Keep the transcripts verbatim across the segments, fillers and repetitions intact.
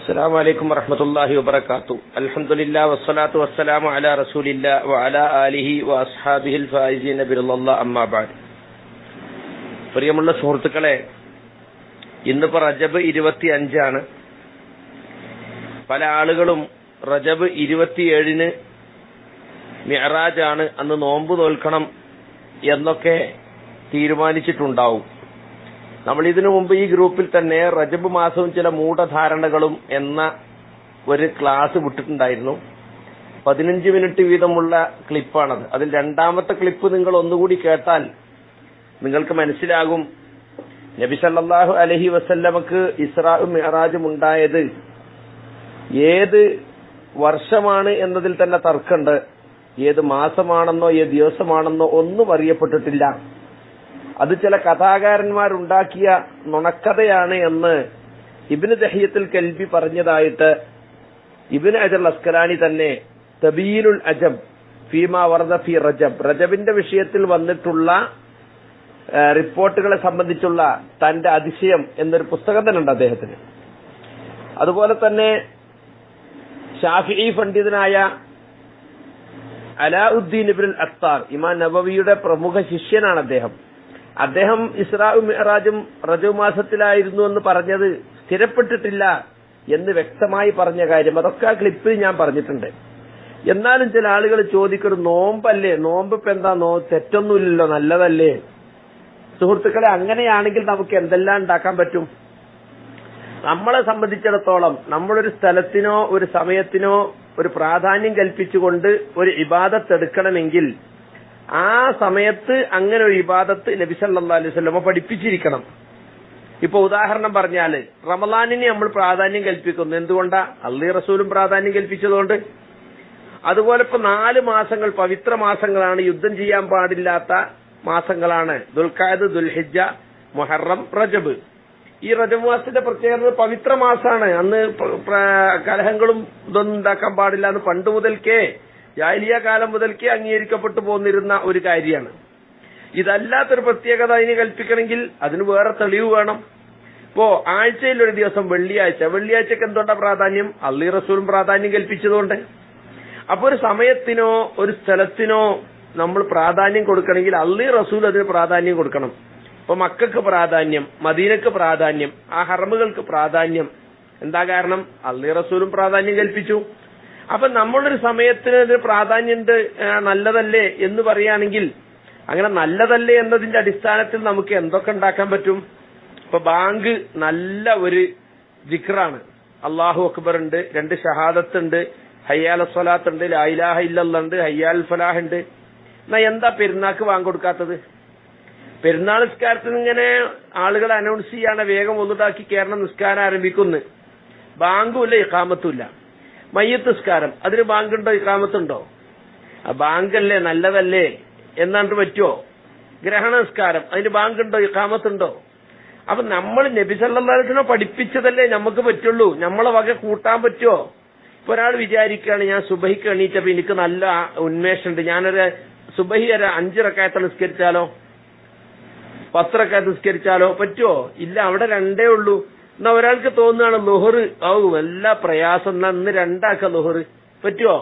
السلام عليكم ورحمة الله وبركاته. الحمد لله والصلاة والسلام على رسول الله وعلى آله وأصحابه الفائزين برضا الله أما بعد. പ്രിയമുള്ള സുഹൃത്തുക്കളെ, ഇന്നിപ്പോ റജബ് ഇരുപത്തി അഞ്ചാണ്. പല ആളുകളും റജബ് ഇരുപത്തിയേഴിന് മിഅ്റാജാണ്, അന്ന് നോമ്പ് നോൽക്കണം എന്നൊക്കെ തീരുമാനിച്ചിട്ടുണ്ടാവും. നമ്മൾ ഇതിനു മുമ്പ് ഈ ഗ്രൂപ്പിൽ തന്നെ റജബ് മാസവും ചില മൂഢധാരണകളും എന്ന ഒരു ക്ലാസ് വിട്ടിട്ടുണ്ടായിരുന്നു. പതിനഞ്ച് മിനിറ്റ് വീതമുള്ള ക്ലിപ്പാണത്. അതിൽ രണ്ടാമത്തെ ക്ലിപ്പ് നിങ്ങൾ ഒന്നുകൂടി കേട്ടാൽ നിങ്ങൾക്ക് മനസ്സിലാകും നബി സല്ലല്ലാഹു അലൈഹി വസല്ലമക്ക് ഇസ്രാഉം മിഅ്റാജും ഉണ്ടായത് ഏത് വർഷമാണ് എന്നതിൽ തന്നെ തർക്കമുണ്ട്. ഏത് മാസമാണെന്നോ ഏത് ദിവസമാണെന്നോ ഒന്നും അറിയപ്പെട്ടിട്ടില്ല. അത് ചില കഥാകാരന്മാരുണ്ടാക്കിയ നുണക്കഥയാണ് എന്ന് ഇബ്നു ദഹിയത്തുൽ കൽബി പറഞ്ഞതായിട്ട് ഇബ്നു അജർ അസ്കലാനി തന്നെ തബീനുൽ അജബ് ഫീമാ വറദ ഫീ റജബ്, റജബിന്റെ വിഷയത്തിൽ വന്നിട്ടുള്ള റിപ്പോർട്ടുകളെ സംബന്ധിച്ചുള്ള തന്റെ അതിശയം എന്നൊരു പുസ്തകം തന്നെ ഉണ്ട് അദ്ദേഹത്തിന്. അതുപോലെ തന്നെ ഷാഫിഈ പണ്ഡിതനായ അലാഉദ്ദീൻ ഇബ്നുൽ അത്താർ, ഇമാം നബവിയുടെ പ്രമുഖ ശിഷ്യനാണ് അദ്ദേഹം. അദ്ദേഹം ഇസ്രാഉം മിഅ്റാജും റജബ് മാസത്തിലായിരുന്നു എന്ന് പറഞ്ഞത് സ്ഥിരപ്പെട്ടിട്ടില്ല എന്ന് വ്യക്തമായി പറഞ്ഞ കാര്യം അതൊക്കെ ആ ക്ലിപ്പിൽ ഞാൻ പറഞ്ഞിട്ടുണ്ട്. എന്നാലും ചില ആളുകൾ ചോദിക്കൊരു നോമ്പല്ലേ, നോമ്പ് ഇപ്പൊ എന്താ, നോ തെറ്റൊന്നുമില്ലല്ലോ, നല്ലതല്ലേ? സുഹൃത്തുക്കളെ, അങ്ങനെയാണെങ്കിൽ നമുക്ക് എന്തെല്ലാം ഉണ്ടാക്കാൻ പറ്റും? നമ്മളെ സംബന്ധിച്ചിടത്തോളം നമ്മളൊരു സ്ഥലത്തിനോ ഒരു സമയത്തിനോ ഒരു പ്രാധാന്യം കൽപ്പിച്ചുകൊണ്ട് ഒരു ഇബാദത്ത് എടുക്കണമെങ്കിൽ ആ സമയത്ത് അങ്ങനെ ഒരു ഇബാദത്ത് നബി സല്ലല്ലാഹു അലൈഹി വസല്ലം പഠിപ്പിച്ചിരിക്കണം. ഇപ്പൊ ഉദാഹരണം പറഞ്ഞാല് റമളാനിനെ നമ്മൾ പ്രാധാന്യം കൽപ്പിക്കുന്നു. എന്തുകൊണ്ടാ? അല്ലാഹു റസൂലും പ്രാധാന്യം കൽപ്പിച്ചതുകൊണ്ട്. അതുപോലെ ഇപ്പൊ നാല് മാസങ്ങൾ പവിത്ര മാസങ്ങളാണ്, യുദ്ധം ചെയ്യാൻ പാടില്ലാത്ത മാസങ്ങളാണ്. ദുൽഖഅദ്, ദുൽഹിജ്ജ, മുഹറം, റജബ്. ഈ റജബ് മാസത്തിന്റെ പ്രത്യേകത പവിത്ര മാസമാണ്. അന്ന് കലഹങ്ങളും ഇതൊന്നും ഉണ്ടാക്കാൻ പാടില്ല എന്ന് പണ്ട് മുതൽക്കേ ജാഹിലിയ്യ കാലം മുതൽക്കേ അംഗീകരിക്കപ്പെട്ടു പോന്നിരുന്ന ഒരു കാര്യമാണ്. ഇതല്ലാത്തൊരു പ്രത്യേകത അതിന് കൽപ്പിക്കണമെങ്കിൽ അതിന് വേറെ തെളിവ് വേണം. ഇപ്പോ ആഴ്ചയിൽ ഒരു ദിവസം വെള്ളിയാഴ്ച, വെള്ളിയാഴ്ചക്ക് എന്തുകൊണ്ടാ പ്രാധാന്യം? അല്ലാഹു റസൂലും പ്രാധാന്യം കൽപ്പിച്ചതുകൊണ്ട്. അപ്പൊ ഒരു സമയത്തിനോ ഒരു സ്ഥലത്തിനോ നമ്മൾ പ്രാധാന്യം കൊടുക്കണമെങ്കിൽ അല്ലാഹു റസൂൽ അതിന് പ്രാധാന്യം കൊടുക്കണം. ഇപ്പൊ മക്കൾക്ക് പ്രാധാന്യം, മദീനക്ക് പ്രാധാന്യം, ആ ഹറമുകൾക്ക് പ്രാധാന്യം. എന്താ കാരണം? അല്ലാഹു റസൂലും പ്രാധാന്യം കൽപ്പിച്ചു. അപ്പൊ നമ്മളൊരു സമയത്തിന് ഇതിന് പ്രാധാന്യമുണ്ട്, നല്ലതല്ലേ എന്ന് പറയുകയാണെങ്കിൽ അങ്ങനെ നല്ലതല്ലേ എന്നതിന്റെ അടിസ്ഥാനത്തിൽ നമുക്ക് എന്തൊക്കെ ഉണ്ടാക്കാൻ പറ്റും? ഇപ്പൊ ബാങ്ക് നല്ല ഒരു ദിക്റാണ്. അല്ലാഹു അക്ബർ ഉണ്ട്, രണ്ട് ഷഹാദത്ത് ഉണ്ട്, ഹയ്യാൽ സ്വലാത്ത് ഉണ്ട്, ലാ ഇലാഹ ഇല്ലല്ലാഹ് ഉണ്ട്, ഹയ്യാൽ ഫലാഹ് ഉണ്ട്. എന്നാ എന്താ പെരുന്നാൾക്ക് ബാങ്ക് കൊടുക്കാത്തത്? പെരുന്നാൾ നിസ്കാരത്തിന് ഇങ്ങനെ ആളുകൾ അനൗൺസ് ചെയ്യാണ്, വേഗം ഒന്നുണ്ടാക്കി കയറണം, നിസ്കാരം ആരംഭിക്കുന്നു. ബാങ്കും ഇല്ല, ഇഖാമത്തും ഇല്ല. മയ്യത്ത് നിസ്കാരം, അതിന് ബാങ്കുണ്ടോ ഇഖാമത്തുണ്ടോ? ആ ബാങ്കല്ലേ, നല്ലതല്ലേ എന്നാണ്ട് പറ്റുമോ? ഗ്രഹണ നിസ്കാരം, അതിന് ബാങ്കുണ്ടോ ഇഖാമത്തുണ്ടോ? അപ്പൊ നമ്മൾ നബി സല്ലല്ലാഹു അലൈഹി വസല്ലം പഠിപ്പിച്ചതല്ലേ നമുക്ക് പറ്റുള്ളൂ. നമ്മളെ വക കൂട്ടാൻ പറ്റുമോ? ഇപ്പൊ ഒരാൾ വിചാരിക്കുകയാണ്, ഞാൻ സുബഹിക്ക് എണീറ്റപ്പോ എനിക്ക് നല്ല ഉന്മേഷമുണ്ട്, ഞാനൊരു സുബഹി ഒരു അഞ്ച് റക്അത്ത് നിസ്കരിച്ചാലോ, പത്ത് റക്അത്ത് നിസ്കരിച്ചാലോ പറ്റുമോ? ഇല്ല, അവിടെ രണ്ടേ ഉള്ളൂ. എന്നാ ഒരാൾക്ക് തോന്നുകയാണ് ലുഹർ, ഔ വല്ല പ്രയാസം, എന്നാ ഇന്ന് രണ്ടാക്ക ലുഹർ, പറ്റുമോ?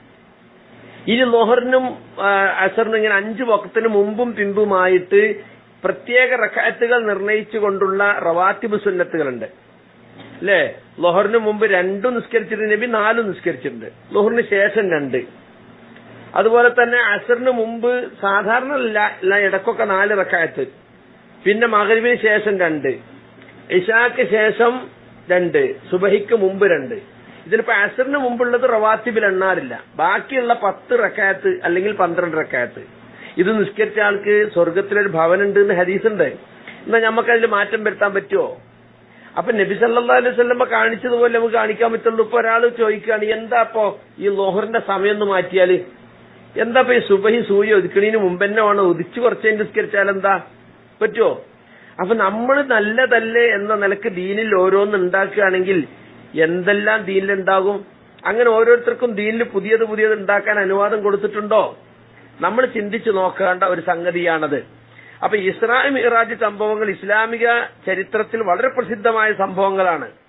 ഇനി ലുഹറിനും അസറിനും ഇങ്ങനെ അഞ്ചു വഖത്തിന് മുമ്പും പിമ്പുമായിട്ട് പ്രത്യേക റക്അത്തുകൾ നിർണയിച്ചുകൊണ്ടുള്ള റവാത്തിബ് സുന്നത്തുകളുണ്ട് അല്ലേ? ലുഹറിന് മുമ്പ് രണ്ടും നിസ്കരിച്ചിട്ടുണ്ട് നബി, നാലും നിസ്കരിച്ചിട്ടുണ്ട്. ലുഹറിന് ശേഷം രണ്ട്. അതുപോലെ തന്നെ അസറിന് മുമ്പ് സാധാരണ അല്ല, ഇടക്കൊക്കെ നാല് റക്അത്ത്, പിന്നെ മഗ്രിബിന് ശേഷം രണ്ട്, ഇശാക്ക് ശേഷം രണ്ട്, സുബഹിക്ക് മുമ്പ് രണ്ട്. ഇതിലിപ്പോ അസറിന് മുമ്പുള്ളത് റവാത്തിബിൽ എണ്ണാറില്ല. ബാക്കിയുള്ള പത്ത് റക്അത്ത് അല്ലെങ്കിൽ പന്ത്രണ്ട് റക്അത്ത് ഇത് നിസ്കരിച്ച ആൾക്ക് സ്വർഗത്തിലൊരു ഭവനുണ്ട് എന്ന് ഹദീസുണ്ട്. എന്നാ നമുക്ക് അതിൽ മാറ്റം വരുത്താൻ പറ്റുമോ? അപ്പൊ നബി സല്ലല്ലാഹു അലൈഹി വസല്ലം കാണിച്ചതുപോലെ നമുക്ക് കാണിക്കാൻ പറ്റുള്ളൂ. ഇപ്പൊ ഒരാൾ ചോദിക്കുകയാണ്, എന്താ ഇപ്പോ ഈ ളുഹറിന്റെ സമയം ഒന്ന് മാറ്റിയാല് എന്താ ഇപ്പൊ ഈ സുബഹി സൂര്യ ഉദിക്കണീന് മുമ്പ് തന്നെ വേണം, ഉദിച്ചു കുറച്ച് നിസ്കരിച്ചാൽ എന്താ പറ്റുമോ? അപ്പൊ നമ്മൾ നല്ലതല്ലേ എന്ന നിലക്ക് ദീനിൽ ഓരോന്ന് ഉണ്ടാക്കുകയാണെങ്കിൽ എന്തെല്ലാം ദീനിലുണ്ടാകും? അങ്ങനെ ഓരോരുത്തർക്കും ദീനിൽ പുതിയത് പുതിയത് ഉണ്ടാക്കാൻ അനുവാദം കൊടുത്തിട്ടുണ്ടോ? നമ്മൾ ചിന്തിച്ചു നോക്കേണ്ട ഒരു സംഗതിയാണത്. അപ്പൊ ഇസ്രാ മിഅ്റാജ് സംഭവങ്ങൾ ഇസ്ലാമിക ചരിത്രത്തിൽ വളരെ പ്രസിദ്ധമായ സംഭവങ്ങളാണ്.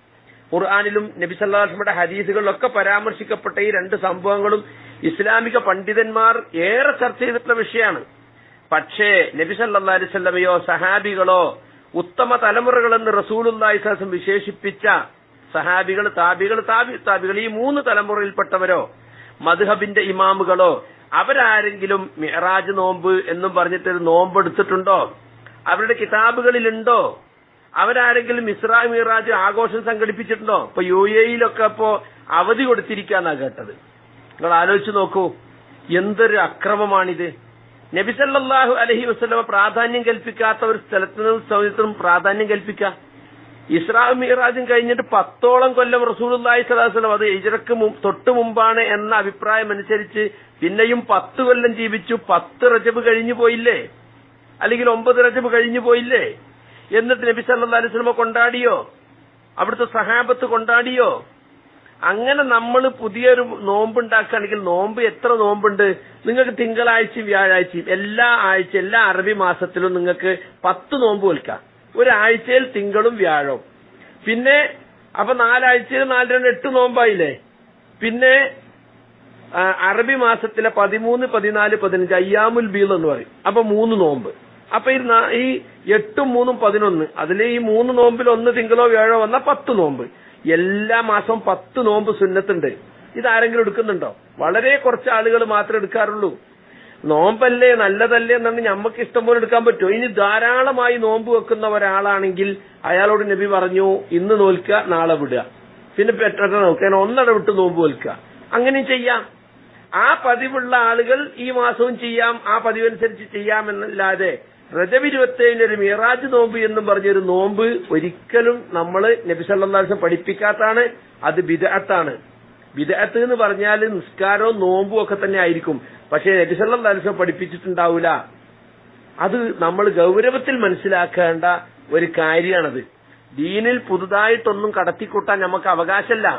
ഖുർആനിലും നബി സല്ലല്ലാഹു അലൈഹി വസല്ലമയുടെ ഹദീസുകളിലൊക്കെ പരാമർശിക്കപ്പെട്ട ഈ രണ്ട് സംഭവങ്ങളും ഇസ്ലാമിക പണ്ഡിതന്മാർ ഏറെ ചർച്ച ചെയ്തിട്ടുള്ള വിഷയമാണ്. പക്ഷേ നബി സല്ലല്ലാഹു അലൈഹി വസല്ലമയോ സഹാബികളോ ഉത്തമ തലമുറകളെന്ന് റസൂലുള്ളാഹി സ്വല്ലല്ലാഹു അലൈഹി വസല്ലം വിശേഷിപ്പിച്ച സഹാബികൾ, താബികൾ, താബി താബികൾ ഈ മൂന്ന് തലമുറയിൽപ്പെട്ടവരോ മദ്ഹബിന്റെ ഇമാമുകളോ അവരാരെങ്കിലും മിഅ്റാജ് നോമ്പ് എന്നും പറഞ്ഞിട്ടൊരു നോമ്പ് എടുത്തിട്ടുണ്ടോ? അവരുടെ കിതാബുകളിലുണ്ടോ? അവരാരെങ്കിലും ഇസ്രാ മിഅ്റാജ് ആഘോഷം സംഘടിപ്പിച്ചിട്ടുണ്ടോ? ഇപ്പൊ യു എയിലൊക്കെ ഇപ്പോ അവധി കൊടുത്തിരിക്കാന്നാ കേട്ടത്. നിങ്ങൾ ആലോചിച്ച് നോക്കൂ, എന്തൊരു അക്രമമാണിത്. നബി സല്ലല്ലാഹു അലൈഹി വസല്ലം പ്രാധാന്യം കൽപ്പിക്കാത്ത ഒരു സ്ഥലത്തിനും സമയത്തും പ്രാധാന്യം കൽപ്പിക്കുക. ഇസ്രാ മിഅ്റാജും കഴിഞ്ഞിട്ട് പത്തോളം കൊല്ലം റസൂലുള്ളാഹി സ്വല്ലല്ലാഹു അലൈഹി വസല്ലം അത് ഹിജ്റക്ക് തൊട്ട് മുമ്പാണ് എന്ന അഭിപ്രായം അനുസരിച്ച് പിന്നെയും പത്ത് കൊല്ലം ജീവിച്ചു. പത്ത് റജബ് കഴിഞ്ഞു പോയില്ലേ? അല്ലെങ്കിൽ ഒമ്പത് റജബ് കഴിഞ്ഞു പോയില്ലേ? എന്നിട്ട് നബി സല്ലല്ലാഹു അലൈഹി വസല്ലം കൊണ്ടാടിയോ? അവിടുത്തെ സഹാബത്ത് കൊണ്ടാടിയോ? അങ്ങനെ നമ്മൾ പുതിയൊരു നോമ്പുണ്ടാക്കുകയാണെങ്കിൽ നോമ്പ് എത്ര നോമ്പുണ്ട്? നിങ്ങൾക്ക് തിങ്കളാഴ്ചയും വ്യാഴാഴ്ചയും എല്ലാ ആഴ്ച എല്ലാ അറബി മാസത്തിലും നിങ്ങൾക്ക് പത്ത് നോമ്പ് വിൽക്കാം. ഒരാഴ്ചയിൽ തിങ്കളും വ്യാഴവും. പിന്നെ അപ്പൊ നാലാഴ്ചയിൽ നാല് രണ്ട് എട്ട് നോമ്പായില്ലേ? പിന്നെ അറബി മാസത്തിലെ പതിമൂന്ന് പതിനാല് പതിനഞ്ച് അയ്യാമുൽ ബീൽ എന്ന് പറയും. അപ്പൊ മൂന്ന് നോമ്പ്. അപ്പൊ ഈ എട്ടും മൂന്നും പതിനൊന്ന്, അതിൽ ഈ മൂന്ന് നോമ്പിൽ ഒന്ന് തിങ്കളോ വ്യാഴോ വന്ന പത്ത് നോമ്പ്. എല്ലാ മാസവും പത്ത് നോമ്പ് സുന്നത്തുണ്ട്. ഇതാരെങ്കിലും എടുക്കുന്നുണ്ടോ? വളരെ കുറച്ച് ആളുകൾ മാത്രമേ എടുക്കാറുള്ളൂ. നോമ്പല്ലേ നല്ലതല്ലേ എന്നാണ് ഞമ്മക്ക് ഇഷ്ടം പോലെ എടുക്കാൻ പറ്റുമോ? ഇനി ധാരാളമായി നോമ്പ് വെക്കുന്ന ഒരാളാണെങ്കിൽ അയാളോട് നബി പറഞ്ഞു ഇന്ന് നോൽക്കുക നാളെ വിടുക, പിന്നെ പെട്ടെന്ന് നോക്കാൻ ഒന്നട വിട്ട് നോമ്പ് വെൽക്കുക. അങ്ങനെ ചെയ്യാം. ആ പതിവുള്ള ആളുകൾ ഈ മാസവും ചെയ്യാം, ആ പതിവനുസരിച്ച് ചെയ്യാമെന്നല്ലാതെ റജബ് ഇരുപത്തിയേഴിന് ഒരു മിഅ്റാജ് നോമ്പ് എന്നും പറഞ്ഞൊരു നോമ്പ് ഒരിക്കലും നമ്മൾ നബി സല്ലല്ലാഹു അലൈഹി വസല്ലം പഠിപ്പിക്കാത്തതാണ്. അത് ബിദ്അത്താണ്. ബിദ്അത്ത് എന്ന് പറഞ്ഞാൽ നിസ്കാരവും നോമ്പും ഒക്കെ തന്നെ ആയിരിക്കും. പക്ഷേ നബി സല്ലല്ലാഹു അലൈഹി വസല്ലം പഠിപ്പിച്ചിട്ടുണ്ടാവില്ല. അത് നമ്മൾ ഗൗരവത്തിൽ മനസ്സിലാക്കേണ്ട ഒരു കാര്യമാണത്. ദീനിൽ പുതുതായിട്ടൊന്നും കടത്തിക്കൂട്ടാൻ നമുക്ക് അവകാശമില്ല.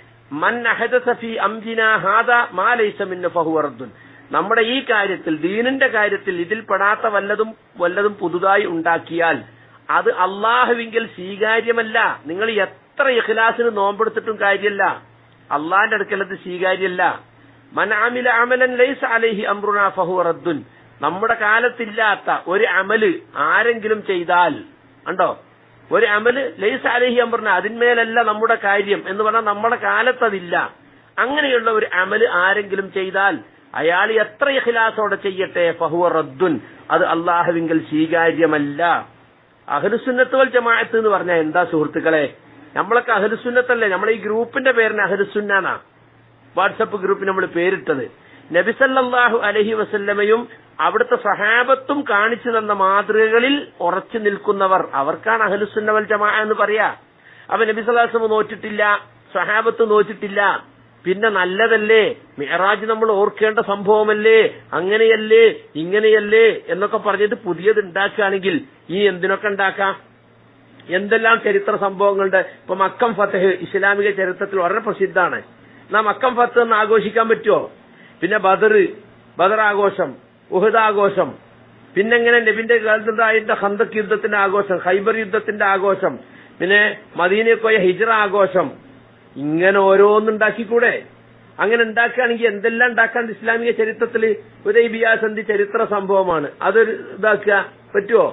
മൻ അഹദസ ഫീ അംരിനാ ഹാദാ മാ ലൈസ മിന്ന ഫഹുവ റദ്ദുൻ. നമ്മുടെ ഈ കാര്യത്തിൽ, ദീനിന്റെ കാര്യത്തിൽ ഇതിൽ പെടാത്ത വല്ലതും വല്ലതും പുതുതായി ഉണ്ടാക്കിയാൽ അത് അള്ളാഹുവിങ്കിൽ സ്വീകാര്യമല്ല. നിങ്ങൾ എത്ര ഇഖ്ലാസിന് നോമ്പെടുത്തിട്ടും കാര്യമല്ല, അള്ളാഹിന്റെ അടുക്കൽ അത് സ്വീകാര്യമല്ല. മൻ അമില അമലൻ ലൈസ അലൈഹി അംറുനാ ഫഹുവ റദ്ദുൻ. നമ്മുടെ കാലത്തില്ലാത്ത ഒരു അമല് ആരെങ്കിലും ചെയ്താൽ ഉണ്ടോ? ഒരു അമല് ലൈസ അലൈഹി അംറുനാ, അതിന്മേലല്ല നമ്മുടെ കാര്യം എന്ന് പറഞ്ഞാൽ നമ്മുടെ കാലത്തതില്ല. അങ്ങനെയുള്ള ഒരു അമല് ആരെങ്കിലും ചെയ്താൽ അയാൾ എത്ര ഇഖ്ലാസോടെ ചെയ്യട്ടെ, ഫഹുവ റദ്ദുൻ, അത് അള്ളാഹുവിങ്കൽ സ്വീകാര്യമല്ല. അഹ്ലുസുന്നത്ത് വൽ ജമാഅത്ത് എന്ന് പറഞ്ഞാൽ എന്താ സുഹൃത്തുക്കളെ? നമ്മളൊക്കെ അഹ്ലുസുന്നത്തല്ലേ? നമ്മളെ ഈ ഗ്രൂപ്പിന്റെ പേരിന് അഹ്ലുസുന്നാനാ, വാട്സപ്പ് ഗ്രൂപ്പിന് നമ്മൾ പേരിട്ടത്. നബി സല്ലല്ലാഹു അലൈഹി വസല്ലമയും അവിടുത്തെ സഹാബത്തും കാണിച്ചു തന്ന മാതൃകകളിൽ ഉറച്ചു നിൽക്കുന്നവർ, അവർക്കാണ് അഹ്ലുസുന്ന വൽ ജമാഅ എന്ന് പറയാ. അപ്പൊ നബി സല്ലല്ലാഹു അലൈഹി വസല്ലം നോറ്റിട്ടില്ല, സഹാബത്ത് നോറ്റിട്ടില്ല, പിന്നെ നല്ലതല്ലേ, മിഅ്റാജ് നമ്മൾ ഓർക്കേണ്ട സംഭവമല്ലേ, അങ്ങനെയല്ലേ ഇങ്ങനെയല്ലേ എന്നൊക്കെ പറഞ്ഞിട്ട് പുതിയത് ഉണ്ടാക്കുകയാണെങ്കിൽ ഈ എന്തിനൊക്കെ ഉണ്ടാക്കാം? എന്തെല്ലാം ചരിത്ര സംഭവങ്ങളുടെ ഇപ്പൊ മക്കം ഫതഹ് ഇസ്ലാമിക ചരിത്രത്തിൽ വളരെ പ്രസിദ്ധമാണ്. നാം മക്കം ഫതഹ് എന്ന് ആഘോഷിക്കാൻ പറ്റുമോ? പിന്നെ ബദർ ബദർ ആഘോഷം, ഉഹദ് ആഘോഷം, പിന്നെങ്ങനെ നബിന്റെ കാലത്തുണ്ടായിരുന്ന ഖന്തക് യുദ്ധത്തിന്റെ ആഘോഷം, ഖൈബർ യുദ്ധത്തിന്റെ ആഘോഷം, പിന്നെ മദീനയിൽ പോയ ഹിജ്റ ആഘോഷം, ഇങ്ങനെ ഓരോന്നുണ്ടാക്കിക്കൂടെ? അങ്ങനെ ഉണ്ടാക്കുകയാണെങ്കിൽ എന്തെല്ലാം ഉണ്ടാക്കാൻ ഇസ്ലാമിക ചരിത്രത്തിൽ ഹുദൈബിയ സന്ധി ചരിത്ര സംഭവമാണ്, അതൊരു ഇതാക്കുക പറ്റുമോ?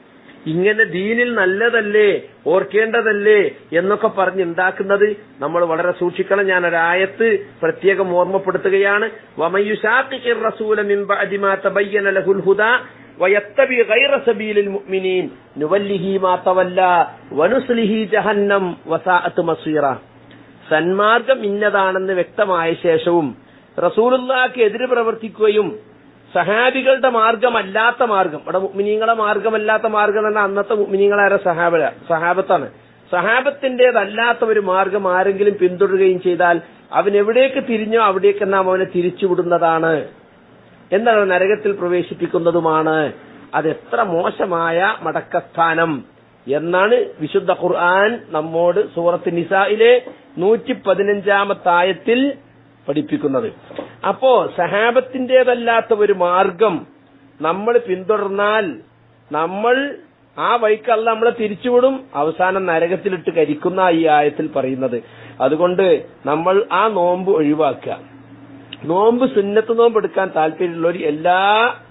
ഇങ്ങനെ ദീനിൽ നല്ലതല്ലേ, ഓർക്കേണ്ടതല്ലേ എന്നൊക്കെ പറഞ്ഞുണ്ടാക്കുന്നത് നമ്മൾ വളരെ സൂക്ഷിക്കണം. ഞാൻ ഒരായത്ത് പ്രത്യേകം ഓർമ്മപ്പെടുത്തുകയാണ്. വമയുശാഖിഖിർ റസൂല മിൻ ബഅദി മാ തബയ്യന ലഹുൽ ഹുദാ വയത്തബി ഗൈറ സബീലിൽ മുഅ്മിനീൻ നുവല്ലിഹി മാ തവല്ലാ വനുസ്ലിഹി ജഹന്നം വസാഅത് മസീറ. സന്മാർഗം ഇന്നതാണെന്ന് വ്യക്തമായ ശേഷവും റസൂലുള്ളാഹിക്ക് എതിര് പ്രവർത്തിക്കുകയും സഹാബികളുടെ മാർഗമല്ലാത്ത മാർഗം, ഇവിടെ മുഅ്മിനീങ്ങളെ മാർഗമല്ലാത്ത മാർഗം തന്നെ അന്നത്തെ മുഅ്മിനീങ്ങളായ സഹാബ സഹാബത്താണ് സഹാബത്തിന്റേതല്ലാത്ത ഒരു മാർഗം ആരെങ്കിലും പിന്തുടരുകയും ചെയ്താൽ അവൻ എവിടേക്ക് തിരിഞ്ഞോ അവിടേക്ക് നാം അവനെ തിരിച്ചുവിടുന്നതാണ്, എന്താണ് നരകത്തിൽ പ്രവേശിപ്പിക്കുന്നതുമാണ്. അതെത്ര മോശമായ മടക്കസ്ഥാനം എന്നാണ് വിശുദ്ധ ഖുർആൻ നമ്മോട് സൂറത്ത് നിസായിലെ നൂറ്റി പതിനഞ്ചാമത്തെ ആയത്തിൽ പഠിപ്പിക്കുന്നത്. അപ്പോ സഹാബത്തിന്റേതല്ലാത്ത ഒരു മാർഗം നമ്മൾ പിന്തുടർന്നാൽ നമ്മൾ ആ വഴിക്ക് അല്ലാഹ് നമ്മളെ തിരിച്ചുവിടും, അവസാനം നരകത്തിലിട്ട് കരിക്കുന്ന ഈ ആയത്തിൽ പറയുന്നത്. അതുകൊണ്ട് നമ്മൾ ആ നോമ്പ് ഒഴിവാക്കുക. നോമ്പ് സുന്നത്ത് നോമ്പ് എടുക്കാൻ താല്പര്യമുള്ളവർ എല്ലാ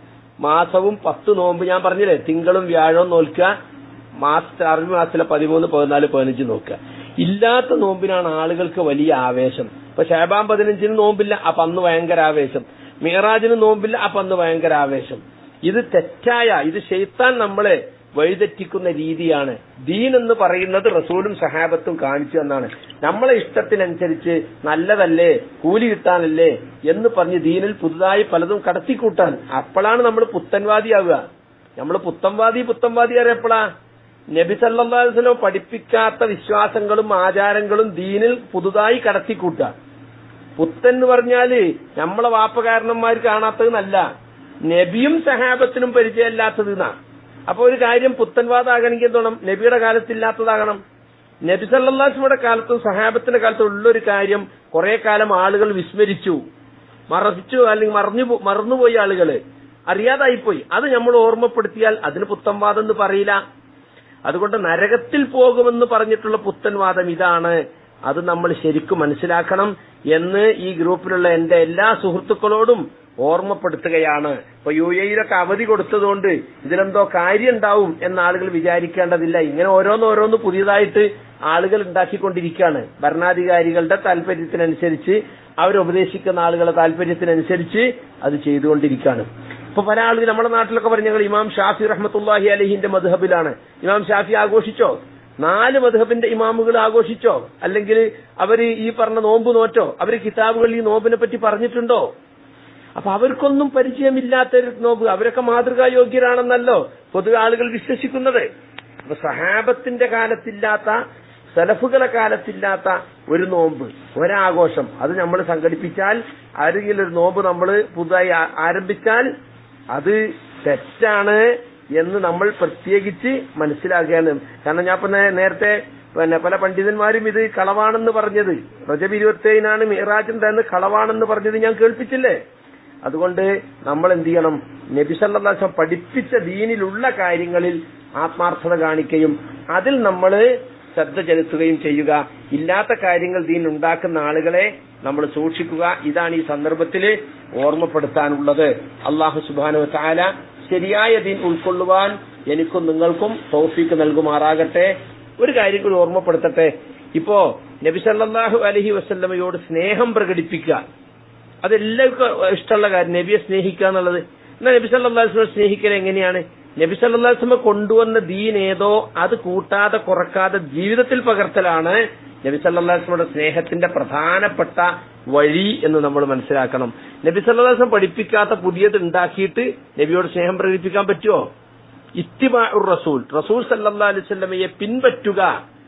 മാസവും പത്ത് നോമ്പ്, ഞാൻ പറഞ്ഞില്ലേ തിങ്കളും വ്യാഴവും നോൽക്കുക, മാസത്തെ അറബി മാസത്തിലെ പതിമൂന്ന് പതിനാല് പതിനഞ്ച് നോക്കുക. ഇല്ലാത്ത നോമ്പിനാണ് ആളുകൾക്ക് വലിയ ആവേശം. ഇപ്പൊ ശഅബാൻ പതിനഞ്ചിന് നോമ്പില്ല, അപ്പൊ അന്ന് ഭയങ്കര ആവേശം. മിഅ്റാജിന് നോമ്പില്ല, അപ്പൊ അന്ന് ഭയങ്കര ആവേശം. ഇത് തെറ്റായ, ഇത് ശൈത്താൻ നമ്മളെ വഴിതെറ്റിക്കുന്ന രീതിയാണ്. ദീൻ എന്ന് പറയുന്നത് റസൂലും സഹാബത്തും കാണിച്ചു എന്നാണ്. നമ്മളെ ഇഷ്ടത്തിനനുസരിച്ച് നല്ലതല്ലേ, കൂലി കിട്ടാനല്ലേ എന്ന് പറഞ്ഞ് ദീനിൽ പുതുതായി പലതും കടത്തിക്കൂട്ടാൻ, അപ്പോഴാണ് നമ്മൾ പുത്തൻവാദിയാവുക. നമ്മൾ പുത്തൻവാദി പുത്തൻവാദി അറിയപ്പെടാ നബി സല്ലല്ലാഹു അലൈഹി വസല്ലം പഠിപ്പിക്കാത്ത വിശ്വാസങ്ങളും ആചാരങ്ങളും ദീനിൽ പുതുതായി കടത്തിക്കൂട്ടുക. പുത്തൻ എന്ന് പറഞ്ഞാല് നമ്മളെ വാപ്പകാരണന്മാർ കാണാത്തതെന്നല്ല, നബിയും സഹാബത്തിനും പരിചയമില്ലാത്തത് എന്നാ. അപ്പൊ ഒരു കാര്യം പുത്തൻവാദാകണമെങ്കിൽ എന്തോണം, നബിയുടെ കാലത്തില്ലാത്തതാകണം. നബി സല്ലല്ലാഹു അലൈഹി വസല്ലമയുടെ കാലത്തും സഹാബത്തിന്റെ കാലത്തും ഉള്ളൊരു കാര്യം കുറെ കാലം ആളുകൾ വിസ്മരിച്ചു, മറച്ചു, അല്ലെങ്കിൽ മറഞ്ഞു മറന്നുപോയി, ആളുകള് അറിയാതായിപ്പോയി. അത് നമ്മൾ ഓർമ്മപ്പെടുത്തിയാൽ അതിന് പുത്തൻവാദം എന്ന് പറയില്ല. അതുകൊണ്ട് നരകത്തിൽ പോകുമെന്ന് പറഞ്ഞിട്ടുള്ള പുത്തൻവാദം ഇതാണ്. അത് നമ്മൾ ശരിക്കും മനസ്സിലാക്കണം എന്ന് ഈ ഗ്രൂപ്പിലുള്ള എന്റെ എല്ലാ സുഹൃത്തുക്കളോടും ഓർമ്മപ്പെടുത്തുകയാണ്. ഇപ്പൊ യു എയിലൊക്കെ അവധി കൊടുത്തതുകൊണ്ട് ഇതിലെന്തോ കാര്യം ഉണ്ടാവും എന്ന ആളുകൾ വിചാരിക്കേണ്ടതില്ല. ഇങ്ങനെ ഓരോന്ന് ഓരോന്ന് പുതിയതായിട്ട് ആളുകൾ ഉണ്ടാക്കിക്കൊണ്ടിരിക്കുകയാണ്. ഭരണാധികാരികളുടെ താല്പര്യത്തിനനുസരിച്ച്, അവരുപദേശിക്കുന്ന ആളുകളുടെ താല്പര്യത്തിനനുസരിച്ച് അത് ചെയ്തുകൊണ്ടിരിക്കുകയാണ്. ഇപ്പൊ പല ആളുകൾ നമ്മുടെ നാട്ടിലൊക്കെ പറഞ്ഞു ഞങ്ങൾ ഇമാം ഷാഫി റഹ്മത്തുള്ളാഹി അലൈഹിന്റെ മദ്ഹബിലാണ്. ഇമാം ഷാഫി ആഘോഷിച്ചോ? നാല് മദ്ഹബിന്റെ ഇമാമുകൾ ആഘോഷിച്ചോ? അല്ലെങ്കിൽ അവര് ഈ പറഞ്ഞ നോമ്പ് നോറ്റോ? അവര് കിതാബുകളിൽ ഈ നോമ്പിനെ പറ്റി പറഞ്ഞിട്ടുണ്ടോ? അപ്പൊ അവർക്കൊന്നും പരിചയമില്ലാത്ത നോമ്പ്, അവരൊക്കെ മാതൃകായോഗ്യരാണെന്നല്ലോ പൊതുവെ ആളുകൾ വിശ്വസിക്കുന്നത്. അപ്പൊ സഹാബത്തിന്റെ കാലത്തില്ലാത്ത, സലഫുകളെ കാലത്തില്ലാത്ത ഒരു നോമ്പ്, ഒരാഘോഷം അത് നമ്മൾ സംഘടിപ്പിച്ചാൽ, ആരെങ്കിലും ഒരു നോമ്പ് നമ്മൾ പുതുതായി ആരംഭിച്ചാൽ അത് തെറ്റാണ് എന്ന് നമ്മൾ പ്രത്യേകിച്ച് മനസ്സിലാക്കുകയാണ്. കാരണം ഞാൻ ഇപ്പൊ നേരത്തെ പിന്നെ പല പണ്ഡിതന്മാരും ഇത് കളവാണെന്ന് പറഞ്ഞത്, റജബ് ഇരുപത്തേഴിനാണ് മിഅ്റാജിന്റെ അന്ന് കളവാണെന്ന് പറഞ്ഞത് ഞാൻ കേൾപ്പിച്ചില്ലേ? അതുകൊണ്ട് നമ്മൾ എന്ത് ചെയ്യണം, നബി സല്ലല്ലാഹു അലൈഹി വസല്ലം പഠിപ്പിച്ച ദീനിലുള്ള കാര്യങ്ങളിൽ ആത്മാർത്ഥത കാണിക്കുകയും അതിൽ നമ്മൾ ശ്രദ്ധ ചെലുത്തുകയും ചെയ്യുക. ഇല്ലാത്ത കാര്യങ്ങൾ ദീൻ ഉണ്ടാക്കുന്ന ആളുകളെ നമ്മൾ സൂക്ഷിക്കുക. ഇതാണ് ഈ സന്ദർഭത്തിൽ ഓർമ്മപ്പെടുത്താനുള്ളത്. അല്ലാഹു സുബ്ഹാനഹു വ തആല ശരിയായ ദീൻ ഉൾക്കൊള്ളുവാൻ എനിക്കും നിങ്ങൾക്കും തൗഫീഖ് നൽകുമാറാകട്ടെ. ഒരു കാര്യം കൂടി ഓർമ്മപ്പെടുത്തട്ടെ. ഇപ്പോ നബി സല്ലല്ലാഹു അലൈഹി വസല്ലമയോട് സ്നേഹം പ്രകടിപ്പിക്കുക, അതെല്ലാവർക്കും ഇഷ്ടമുള്ള കാര്യം, നബിയെ സ്നേഹിക്കുക എന്നുള്ളത്. എന്നാൽ നബി സല്ലല്ലാഹു അലൈഹി വസല്ലം സ്നേഹിക്കൽ എങ്ങനെയാണ്? നബി സല്ലല്ലാഹു അലൈഹി വസല്ലം കൊണ്ടുവന്ന ദീൻ ഏതോ അത് കൂട്ടാതെ കുറക്കാതെ ജീവിതത്തിൽ പകർത്തലാണ് നബി സല്ലല്ലാഹു അലൈഹി വസല്ലമയുടെ സ്നേഹത്തിന്റെ പ്രധാനപ്പെട്ട വഴി എന്ന് നമ്മൾ മനസ്സിലാക്കണം. നബി സല്ലല്ലാഹു അലൈഹി വസല്ലം പഠിപ്പിക്കാത്ത പുതിയത് ഉണ്ടാക്കിയിട്ട് നബിയോട് സ്നേഹം പ്രകടിപ്പിക്കാൻ പറ്റുമോ? ഇത്തിബാഉർ റസൂൽ, റസൂൽ സല്ലല്ലാഹു അലൈഹി വസല്ലമയെ പിൻപറ്റുക,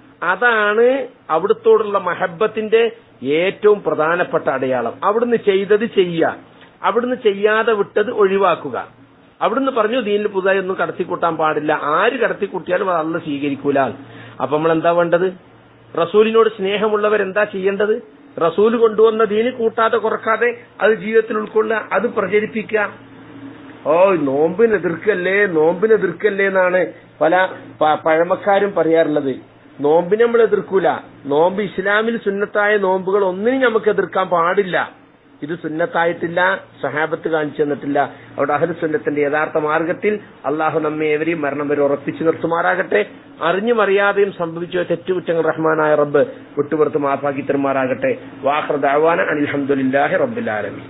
അതാണ് അവിടുത്തോടുള്ള മഹബത്തിന്റെ ഏറ്റവും പ്രധാനപ്പെട്ട അടയാളം. അവിടുന്ന് ചെയ്തത് ചെയ്യുക, അവിടുന്ന് ചെയ്യാതെ വിട്ടത് ഒഴിവാക്കുക. അവിടുന്ന് പറഞ്ഞു ദീനിൽ പുതുതായി ഒന്നും കടത്തിക്കൂട്ടാൻ പാടില്ല, ആര് കടത്തിക്കൂട്ടിയാലും അത് അള്ളാഹ് സ്വീകരിക്കൂല. അപ്പൊ നമ്മൾ എന്താ വേണ്ടത്? റസൂലിനോട് സ്നേഹമുള്ളവരെന്താ ചെയ്യേണ്ടത്? റസൂൽ കൊണ്ടുവന്ന ദീന് കൂട്ടാതെ കുറക്കാതെ അത് ജീവിതത്തിൽ ഉൾക്കൊള്ളുക, അത് പ്രചരിപ്പിക്കുക. ഓ നോമ്പിന് എതിർക്കല്ലേ, നോമ്പിന് എതിർക്കല്ലേ എന്നാണ് പല പഴമക്കാരും പറയാറുള്ളത്. നോമ്പിനെ നമ്മൾ എതിർക്കൂല. നോമ്പ് ഇസ്ലാമിൽ സുന്നത്തായ നോമ്പുകൾ ഒന്നിനും നമുക്ക് എതിർക്കാൻ പാടില്ല. ഇത് സുന്നത്തായിട്ടില്ല, സഹാബത്ത് കാണിച്ചു തന്നിട്ടില്ല. അവിടെ അഹ്ലു സുന്നത്തിന്റെ യഥാർത്ഥ മാർഗത്തിൽ അള്ളാഹു നമ്മെ ഏവരെയും മരണം വരെ ഉറപ്പിച്ചു നിർത്തുമാറാകട്ടെ. അറിഞ്ഞും അറിയാതെയും സംഭവിച്ച തെറ്റുകുറ്റങ്ങൾ റഹ്മാനായ റബ്ബ് വിട്ടുപുറത്ത് മാഫാക്കി തരുമാറാകട്ടെ. വാഖിറു ദഅവാന അനിൽ ഹംദുലില്ലാഹി റബ്ബിൽ ആലമീൻ.